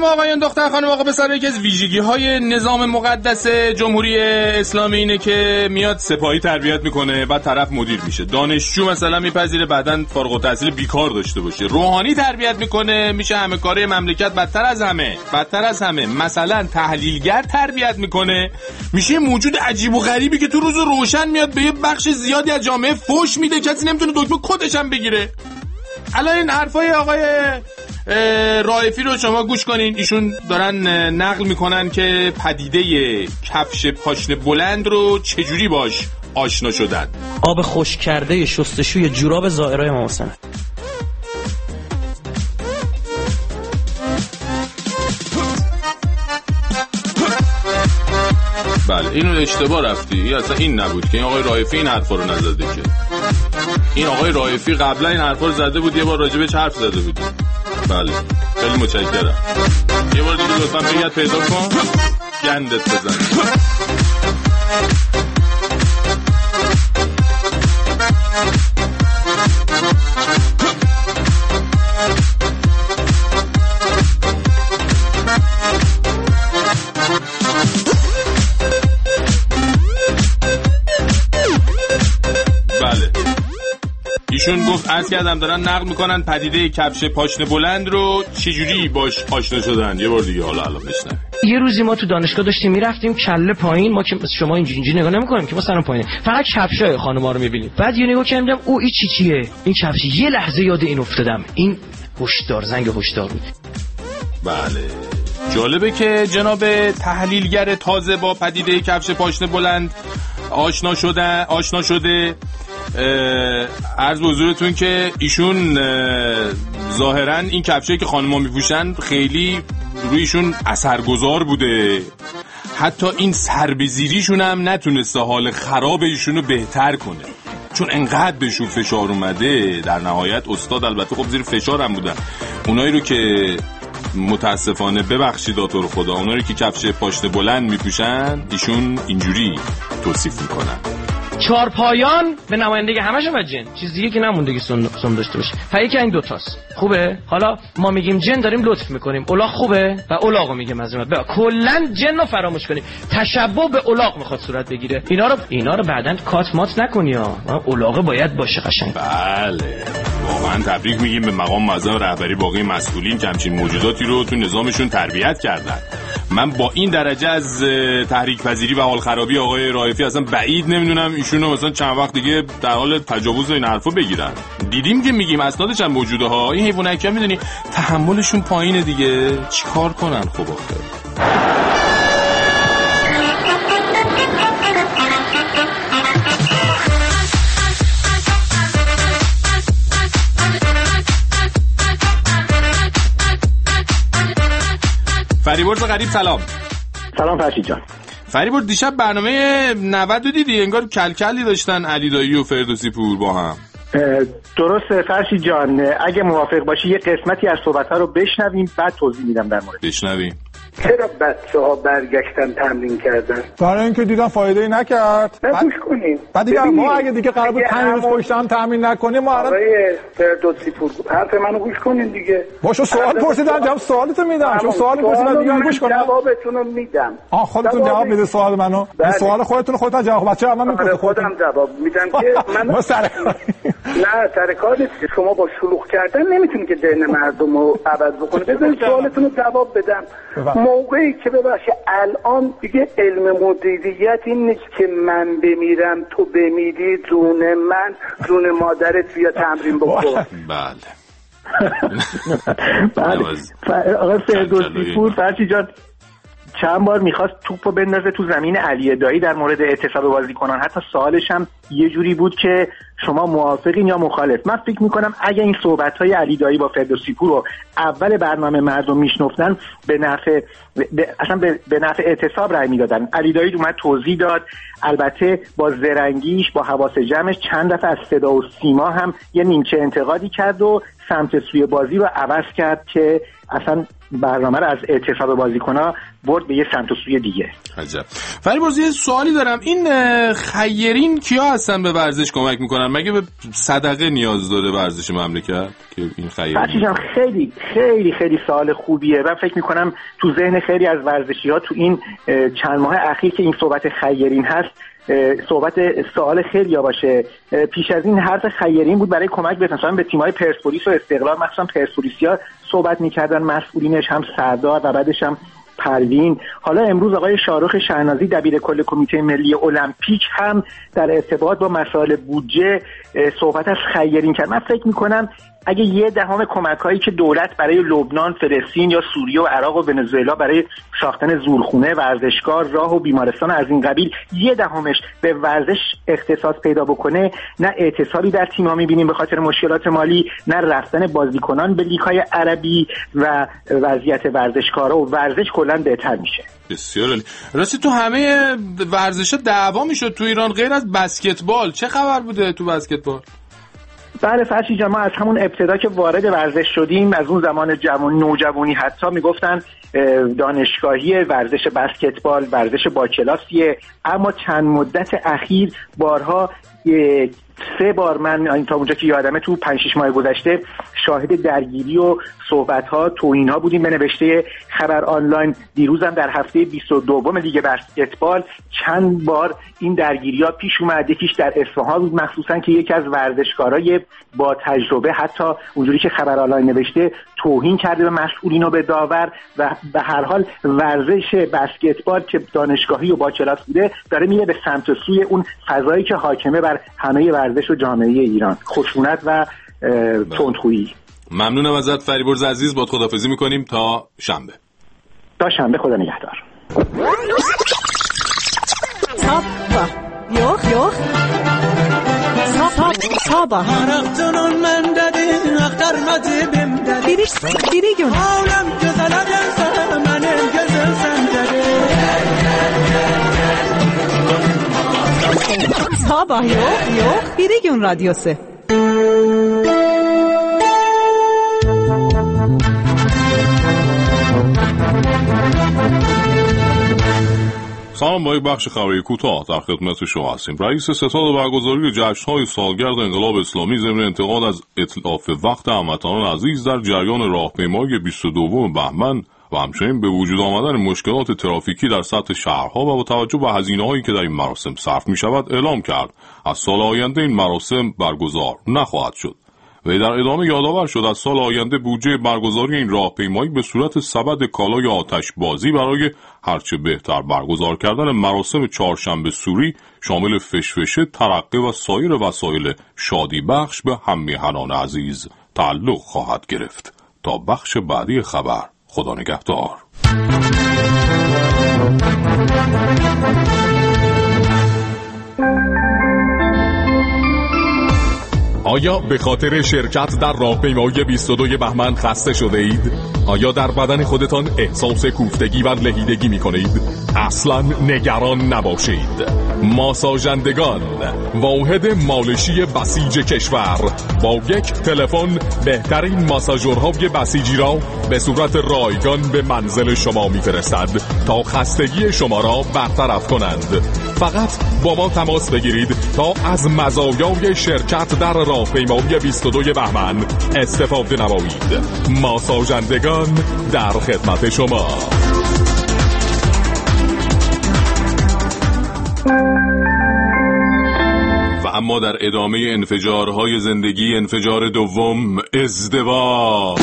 خانم آقایان، دختر خانم آقا پسر، یکی از ویژگی‌های نظام مقدس جمهوری اسلامی اینه که میاد سپاهی تربیت میکنه، بعد طرف مدیر میشه. دانشجو مثلا میپذیره بعدن فارغ التحصیل بیکار داشته باشه. روحانی تربیت میکنه، میشه همه کاره مملکت بدتر از همه. مثلا تحلیلگر تربیت میکنه، میشه موجود عجیب و غریبی که تو روز روشن میاد به یه بخش زیادی از جامعه فوش میده، کسی نمیتونه دکمه کدش هم بگیره. الان این حرفای آقای رائفی رو شما گوش کنین. ایشون دارن نقل میکنن که پدیده کفش پاشنه بلند رو چجوری باش آشنا شدن. آب خشک کرده شستشوی جوراب زائرای امام حسین. بله اینو اشتباه رفتی، اصلا این نبود که این آقای رائفی این حرفا رو نزده که. این آقای رائفی قبلا این حرفا رو زده بود، یه بار راجبش حرف زده بود. بله خیلی متشکرم. یه بار دیگه لطفا بگید پیدا کن گندت بزن. ایشون گفت عرض کردم دارن نقل میکنن پدیده کفش پاشنه بلند رو چجوری باش آشنا شدن. یه بار دیگه حالا الان بشنویم. یه روزی ما تو دانشگاه داشتیم میرفتیم کله پایین، ما که شما اینجوری نگاه نمیکنیم که ما سرم پایینه، فقط کفشای خانم‌ها رو میبینیم. بعد یه نگاه کردم او این چیه این کفش، یه لحظه یاد این افتادم، این هشدار زنگ هشدار بود. بله جالبه که جناب تحلیلگر تازه با پدیده کفش پاشنه بلند آشنا شده. عرض به حضورتون که ایشون ظاهرا این کفشایی که خانم‌ها میپوشن خیلی رویشون اثرگذار بوده، حتی این سربزیریشون هم نتونسته حال خراب ایشونو بهتر کنه، چون انقدر بهشون فشار اومده. در نهایت استاد البته خب زیر فشار هم بودن. اونایی رو که متاسفانه ببخشید داتور خدا، اونایی که کفش پاشنه بلند میپوشن ایشون اینجوری توصیف میکنن: چارپایان به نمایندگی همشون و جن، چیز دیگه که نمونده که سن داشته باشه. یکی این دوتاست. خوبه؟ حالا ما میگیم جن داریم لطف میکنیم، الاغ خوبه و الاغو میگیم از کلا جن رو فراموش کنیم. تشبه به الاغ میخواد صورت بگیره. اینا رو بعدن کات مات نکنی ها. الاغ باید باشه قشنگ. بله واقعا تبریک میگیم به مقام معظم رهبری باقی مسئولین که همچین موجوداتی رو تو نظامشون تربیت کردن. من با این درجه از تحریک پذیری و حال خرابی آقای رائفی اصلا بعید نمیدونم ایشونو مثلا چند وقت دیگه در حال تجاوز این حرفا بگیرن. دیدیم که میگیم اسنادش هم موجوده ها. این حیوانات هم میدونی تحملشون پایینه دیگه، چیکار کنن خب آخه. فریبرز غریب سلام. سلام فرشید جان. فریبرز دیشب برنامه 90 رو دیدی؟ انگار کلکلی داشتن علی دایی و فردوسی پور با هم. درسته فرشید جان، اگه موافق باشی یه قسمتی از صحبت‌ها رو بشنویم بعد توضیح میدم در مورد. بشنویم. چرا بچه‌ها برگشتن تمرین کردن؟ برای اینکه دیدن فایده‌ای نکرد. گوش کنین. بعد دیگه ما اگه دیگه قرار بود 5 روز پشت هم تمرین نکنیم ما آقای فردوسی پور حرف منو گوش کنین دیگه. باشو سوال پرسیدم جواب سوالتو میدم. چون سوال پرسیدم دیگه گوش کن. جوابتون رو میدم. خودتون جواب میده سوال منو. این سوال خودتون جواب بچه‌ها من میگم خودم جواب میدم که من نه سر کار نیست. شما با شلوغ کردن نمیتونید که ذهن مردم رو عوض بکنید. بذارید سوالتون رو جواب بدم. موقعی که ببخشید الان دیگه علم مدیریت این نیست که من بمیرم تو بمیری، جون مادرت بیا تمرین بکن. بله آقا فردوسی پور فرشی جان چند بار میخواست توپو بندازه تو زمین علی دایی در مورد اعتصاب بازیکنان. حتی سوالش هم یه جوری بود که شما موافقین یا مخالف. من فکر میکنم اگه این صحبت‌های علی دایی با فردوسی پور رو اول برنامه مردم میشنفتن به نفع اعتصاب رای میدادن. علی دایی اومد توضیح داد، البته با زرنگیش با حواس جمعش چند دفعه از صدا و سیما هم یه نیمچه انتقادی کرد و سمت سوی بازی رو عوض کرد که اصلا برنامه رو از اعتصاب بازیکن‌ها برد به یه سمت و سوی دیگه. عجب. فریبرز یه سوالی دارم، این خیرین کیا هستن به ورزش کمک میکنن؟ مگه به صدقه نیاز داره ورزش مملکت که این خیرین؟ خیلی خیلی خیلی سوال خوبیه و فکر میکنم تو ذهن خیلی از ورزشی‌ها تو این چند ماه اخیر که این صحبت خیرین هست صحبت سوال خیلی باشه. پیش از این حرف خیرین بود برای کمک مثلا به تیم‌های پرسپولیس و استقلال، مخصوصا پرسپولیسیا صحبت می‌کردن، مسئولینش هم سردار و بعدش هم پروین. حالا امروز آقای شاروخ شهنازی دبیر کل کمیته ملی المپیک هم در ارتباط با مسائل بودجه صحبت از خیرین کرد. من فکر می‌کنم اگه 1/10 کمک‌هایی که دولت برای لبنان، فلسطین یا سوریه و عراق و ونزوئلا برای ساختن زورخونه، ورزشگاه، راه و بیمارستان از این قبیل 1/10 به ورزش اختصاص پیدا بکنه، نه اعتصابی در تیم‌ها می‌بینیم به خاطر مشکلات مالی، نه رفتن بازیکنان به لیگ‌های عربی و وضعیت ورزشکارا و ورزش کلاً بهتر میشه. بسیار عالی. راستی تو همه ورزش‌ها دعوا میشد تو ایران غیر از بسکتبال، چه خبر بوده تو بسکتبال؟ بله فرشی جان، ما از همون ابتدا که وارد ورزش شدیم، از اون زمان نوجوانی حتی میگفتن دانشگاهی ورزش بسکتبال ورزش با کلاسیه، اما چند مدت اخیر بارها 3 بار من تا اونجا که یادمه تو 5-6 ماه گذشته شاهد درگیری و صحبت‌ها، توهین‌ها بودیم به نوشته خبر آنلاین. دیروزم در هفته 22 لیگ بسکتبال چند بار این درگیری‌ها پیش اومد. یکیش در اصفهان بود، مخصوصاً که یکی از ورزشکارای با تجربه حتی اونجوری که خبر آنلاین نوشته توهین کرده به مسئولین و به داور. و به هر حال ورزش بسکتبال که دانشگاهی و با کلاس بوده داره میره به سمت و سوی اون فضایی که حاکمه بر همه ورزش و جامعه ایران، خشونت و تندخویی. ممنونم ازت فریبرز عزیز، با خداحافظی میکنیم تا شنبه. تا شنبه، خدا نگهدار. Sabah. Araqtının məndədir, axtarmacı bimdədir. Aləm gözələ gəlsə, mənim gözüm səndədir. Sabah yox, biri gün radyosu. سلام، با یک بخش خبری کوتاه در خدمت شما هستیم. رئیس ستاد برگزاری جشن‌های سالگرد انقلاب اسلامی ضمن انتقاد از اتلاف وقت هموطنان عزیز در جریان راهپیمایی 22 بهمن و همچنین به وجود آمدن مشکلات ترافیکی در سطح شهرها و با توجه به هزینه‌هایی که در این مراسم صرف می‌شود اعلام کرد از سال آینده این مراسم برگزار نخواهد شد. و در ادامه یادآور شد از سال آینده بودجه برگزاری این راهپیمایی به صورت سبد کالای آتشبازی برای هرچه بهتر برگزار کردن مراسم چهارشنبه سوری شامل فشفشه، ترقه و سایر وسایل شادی بخش به هم میهنان عزیز تعلق خواهد گرفت. تا بخش بعدی خبر، خدا نگهدار. آیا به خاطر شرکت در راهپیمایی 22 بهمن خسته شده اید؟ آیا در بدن خودتان احساس کوفتگی و لهیدگی می کنید؟ اصلا نگران نباشید. ماساژندگان، واحد مالشی بسیج کشور، با یک تلفن بهترین ماساژورهای بسیجی را به صورت رایگان به منزل شما میفرستند تا خستگی شما را برطرف کنند. فقط با ما تماس بگیرید تا از مزایای شرکت در راهپیمایی 22 بهمن استفاده نمایید. ماساژندگان در خدمت شما. و اما در ادامه انفجارهای زندگی، انفجار دوم، ازدواج.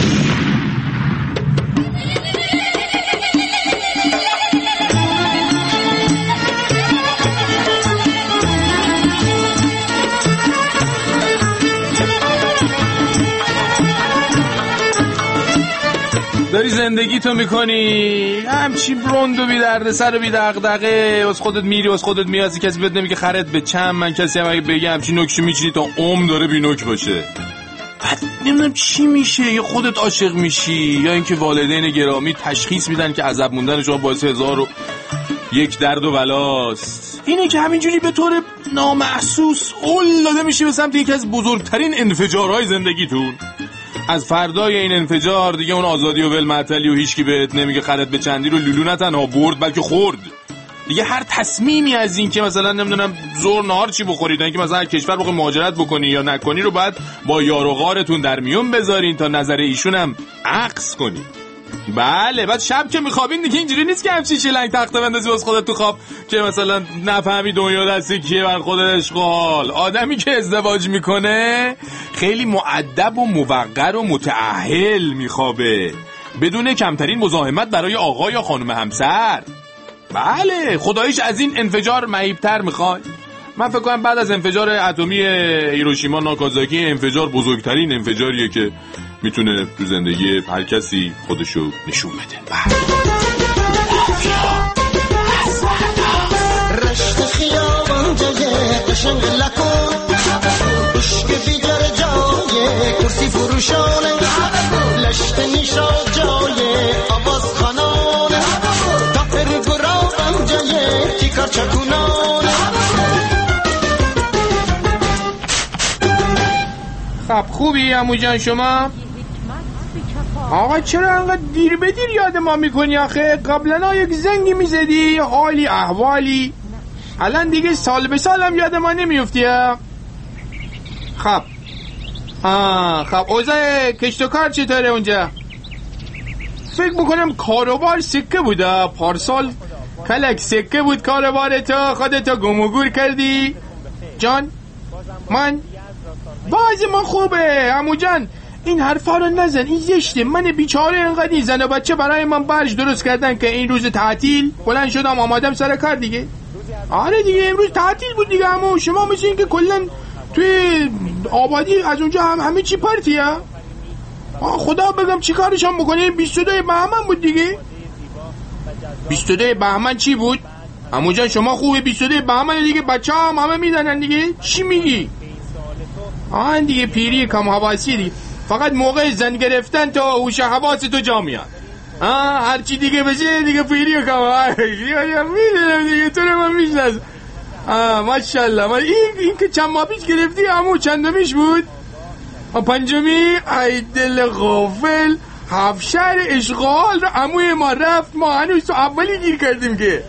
داری زندگی تو میکنی همچی برند و بی درد سر و بی دغدغه، از خودت میری از خودت میازی، کسی بهت نمیگه خرت به چم. من کسی هم اگه بگه همچی نکشی میچینی تا داره بی نک باشه. بعد نمیدونم چی میشه، یا خودت عاشق میشی یا اینکه والدین گرامی تشخیص میدن که عذاب موندن شما باعث 1001 درد و بلاست. اینه که همینجوری به طور نامحسوس اول داده میشی به سمت یکی از بزرگترین انفجارهای زندگیتون. از فردای این انفجار دیگه اون آزادی و ولمعطلی و هیچکی بهت نمیگه خرد به چندی رو لولو نه تنها برد بلکه خورد. دیگه هر تصمیمی از این که مثلا نمیدونم زور نهار چی بخورید، که مثلا کشور بخوای مهاجرت بکنی یا نکنی رو باید با یار و غارتون در میون بذارین تا نظر ایشون هم عکس کنی. بله بعد شب که میخوابین دیگه اینجوری نیست که همچین شلنگ تخته بندازی واسه خودت تو خواب که مثلا نفهمی دنیا دست کیه بر خودت اشغال. آدمی که ازدواج میکنه خیلی مؤدب و موقر و متأهل میخوابه بدون کمترین مزاحمت برای آقا یا خانم همسر. بله خداییش از این انفجار مهیب‌تر میخوای؟ من فکر کنم بعد از انفجار اتمی هیروشیما ناکازاکی انفجار بزرگترین انفجاریه که میتونه تو زندگی هر کسی خودشو نشون بده. رشت خیابان جای قشنگ لکن بشک بیدر جای کرسی فروشانه لشت نیشا جای آواز خانانه تاپر گرابم جای تیکار چکونانه. خب خوبی عمو جان شما؟ آقا چرا انقدر دیر به دیر یاد ما میکنی آخه؟ قبلا یک زنگی میزدی حالی احوالی، الان دیگه سال به سالم یاد ما نمیفتی. خب خب اوضاع کشت و کار چطوره اونجا؟ فکر میکنم کاروبار سکه بوده پارسال، کلک سکه بود کاروبارتا، خودتا گم و گور کردی جان. من باز ما خوبه عمو جان، این حرفا رو نزن، این زشته. من بیچاره اینقدر این زن و بچه برای من برج درست کردن که این روز تعطیل بلند شدم آمادم سر کار دیگه. آره دیگه امروز تعطیل بود دیگه عمو. شما مثل این که کلا توی آبادی از اونجا همه چی پارتیه. خدا بگم چی کارشان بکنیم. 22 بهمن بود دیگه. 22 بهمن چی بود عمو جان شما خوبه؟ 22 بهمن دیگه بچه هم همه میدنن دیگه. چی میگی؟ دیگه پیری کم حواسی دیگه. فقط موقع زن گرفتن تا هوش حواس تو جا میاد. هرچی دیگه بشه دیگه پیری کم میدونم دیگه. تو رو من میشناس. ماشاءالله. این که چند ماه پیش گرفتی عمو چندمیش بود؟ پنجمی. ای دل غافل. هفشهر اشغال رو عموی ما رفت، ما هنوز تو اولی گیر کردیم که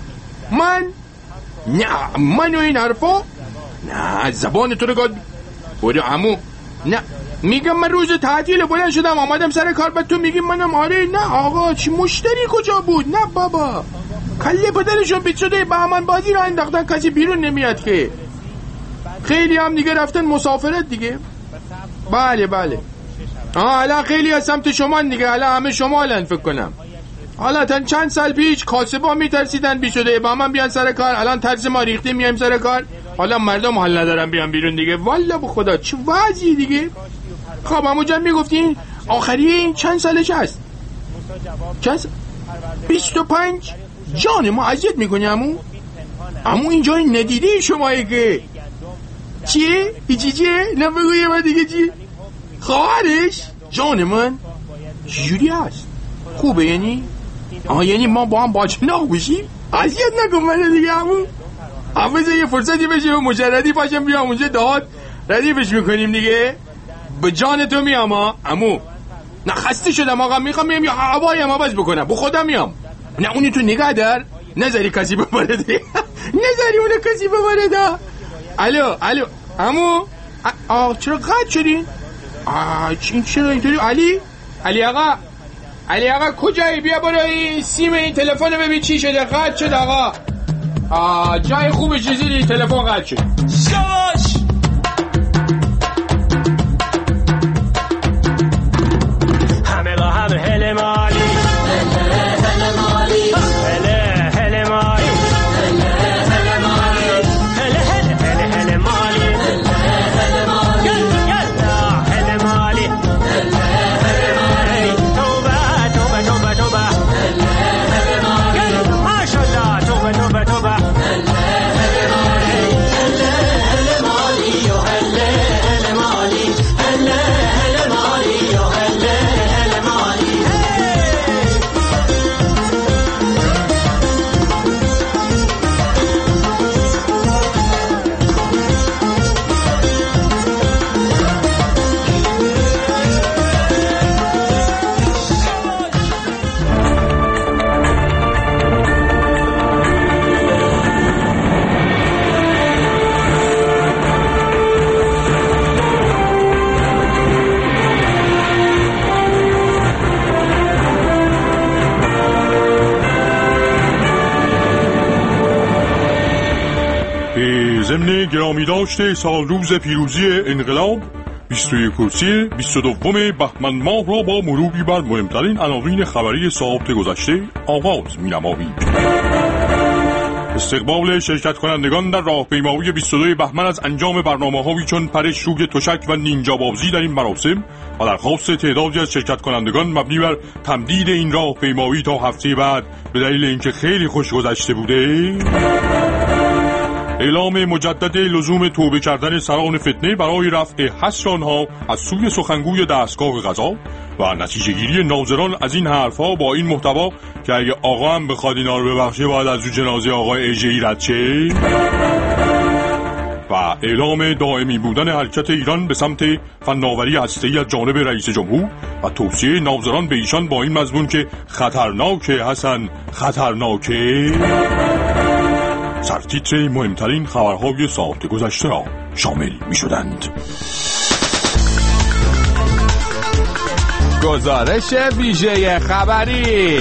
من و این حرفا نه زبان تو رو گاد بوده عمو. نه میگم من روز تعطیل بلند شدم آمدم سر کار، بعد تو میگی منم آره. نه آقا چی مشتری کجا بود؟ نه بابا کله پدرشون 22 بهمن بازی رو انداختن، کسی بیرون نمیاد که. خیلی هم دیگه رفتن مسافرت دیگه. بله الان خیلی از سمت شما دیگه، الان همه شمالن فکر کنم. حالا تا چند سال پیش کاسبا میترسیدن 22 بهمن بیان سر کار، الان ترس ما ریخته میایم سر کار. حالا مردم حال ندارن بیان بیرون دیگه. والله به خدا چه وضعی دیگه. خب عمو جان میگفتین آخری این چند سالش هست؟ 25. جان ما اذیت میکنی عمو اینجا ندیدی شمایی که چیه؟ چیه؟ نبگویه من دیگه چی؟ خواهرش؟ جان من چجوری هست؟ خوبه یعنی؟ یعنی ما با هم باجناق بشیم؟ اذیت نکن من دیگه عمو یه فرصتی بشه و مجردی پاشم بیام اونجا داد ردیفش میکنیم دیگه. به جان تو میام عمو. نه خسته شدم آقا، میخوام میام یا هوایم عوض بکنم با خودم میام. نه اونی تو نگه دار، نذاری کسی ببره دیگه. نذاری اونو کسی ببره دا. الو عمو. چرا قطع شدین؟ این چرا اینطوری؟ علی آقا کجایی؟ بیا برو این سیم این تلفن ببین چی شده. قطع شد آقا. جای خوبش زیری تلفن قطع شد. شاش همه با هم هل مالی هل مالی هل مالی هل مالی هل مالی هل مالی یلا هل مالی توبه هل مالی ماشاءالله توبه یادداشت سال روز پیروزی انقلاب 21 کرسی 22 بهمن ماه را با مروری بر مهمترین عناوین خبری ساعات گذشته آغاز می‌نماییم. استقبال شرکت کنندگان در راهپیمایی 22 بهمن از انجام برنامه‌هایی چون پرش روی تشک و نینجا بازی در این مراسم و درخواست تعدادی از شرکت کنندگان مبنی بر تمدید این راهپیمایی تا هفته بعد به دلیل اینکه خیلی خوش گذشته بوده، اعلام مجدد لزوم توبه کردن سران فتنه برای رفع حصر آنها از سوی سخنگوی دستگاه قضا و نتیجه گیری ناظران از این حرفا با این محتوا که اگه آقا هم بخواد اینا رو ببخشه باید از رو جنازه آقای اژه‌ای رد شه، و اعلام دائمی بودن حرکت ایران به سمت فناوری هسته‌ای از جانب رئیس جمهور و توصیه ناظران به ایشان با این مضمون که خطرناکه حسن خطرناکه. سرتیتر مهمترین خبرهای ساعت گذشته را شامل می شدند. گزارش ویژه خبری.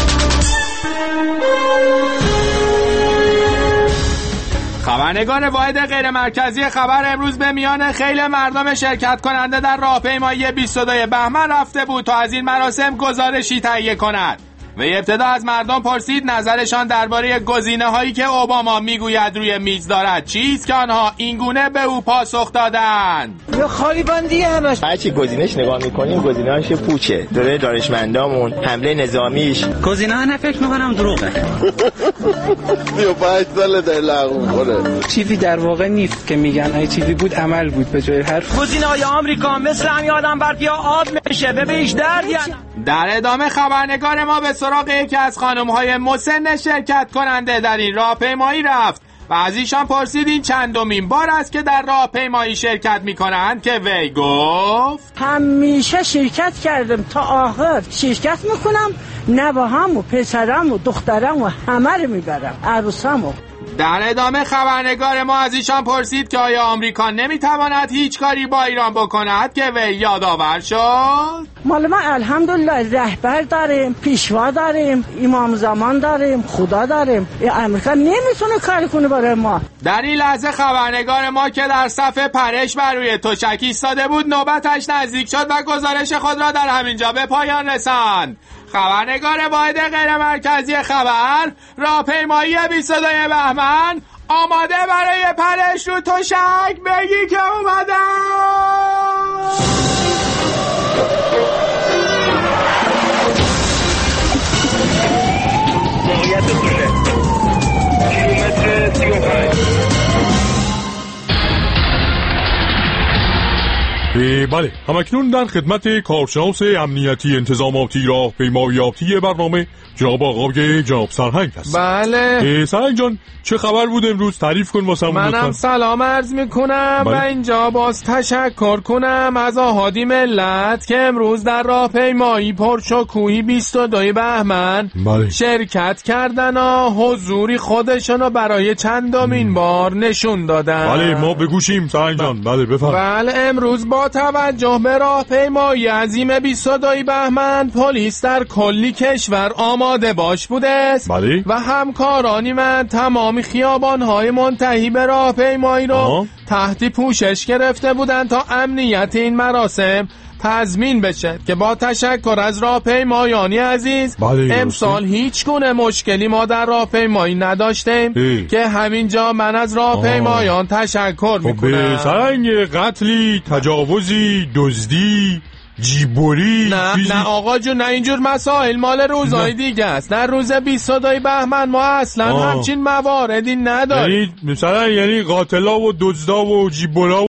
خبرنگار واحد غیر مرکزی خبر امروز به میان خیل مردم شرکت کننده در راهپیمایی 22 بهمن رفته بود تا از این مراسم گزارشی تهیه کند. و ابتدا از مردم پرسید نظرشان درباره گزینه‌هایی که اوباما میگوید روی میز دارد چیست که آنها اینگونه به او پاسخ دادند. یا خالی بندی همش. هرچی گزینش نگاه می‌کنیم گزینه‌اش پوچه. دوره دانشمندامون، حمله نظامیش. گزینه‌ها نه فکر می‌کنم دروغه. 35 سال در لغو می‌کنه. چیزی در واقع نیست که میگن ای چیزی بود عمل بود به جای حرف. گزینه‌های آمریکا مثل همین آدم بردیا آب میشه به هیچ دردی. در ادامه خبرنگار ما به سراغ یکی از خانم‌های مسن شرکت کننده در این راهپیمایی رفت و از ایشان پرسید این چندمین بار است که در راهپیمایی شرکت می‌کنند که وی گفت همیشه شرکت کردم تا آخر شرکت می‌کنم، نوه‌هام و پسرم و دخترم و همه رو میبرم، عروسامو. در ادامه خبرنگار ما از ایشان پرسید که آیا آمریکا نمیتواند هیچ کاری با ایران بکند که وی یادآور شد. مال ما الحمدلله رهبر داریم، پیشوا داریم، امام زمان داریم، خدا داریم. آمریکا نمیتونه کاری کنه برای ما. در این لحظه خبرنگار ما که در صف پرش بر روی تشک ایستاده بود نوبتش نزدیک شد و گزارش خود را در همینجا به پایان رساند. خبرنگار واحد غیر مرکزی خبر راهپیمایی 22 بهمن آماده برای پرش رو تشک بگی که اومدم. موقعیت دوله کیلومتر 35. بله، همکنون در خدمت کارشناس امنیتی انتظاماتی راهپیماییاتی برنامه جناب آقای جناب سرهنگ هست. بله سرهنگ جان چه خبر بود امروز؟ تعریف کن واسمون. منم سلام عرض میکنم و اینجا باز تشکر کنم از آحادی ملت که امروز در راهپیمایی پرشکوهی 22 بهمن شرکت کردن و حضوری خودشونو برای چندمین بار نشون دادن. بله ما بگوشیم سرهنگ جان. بله بفرمایید. بله امروز با توجه به راهپیمایی عظیم 22 بهمن پلیس در کلی کشور آماده باش بوده است. بله. و همکارانی من تمام خیابان‌های منتهی به راهپیمایی رو تحت پوشش گرفته بودند تا امنیت این مراسم تضمین بشه که با تشکر از راهپیمایانی عزیز امسال هیچ گونه مشکلی ما در راهپیمایی نداشتیم که همینجا من از راهپیمایان تشکر میکنم. سرنگ قتلی، تجاوزی، دزدی، جیبوری نه آقا جون نه اینجور مسائل مال روزهای دیگه است. در روز 22 بهمن ما اصلا همچین مواردی نداریم. یعنی مثلا قاتلا و دزدا و جیبورا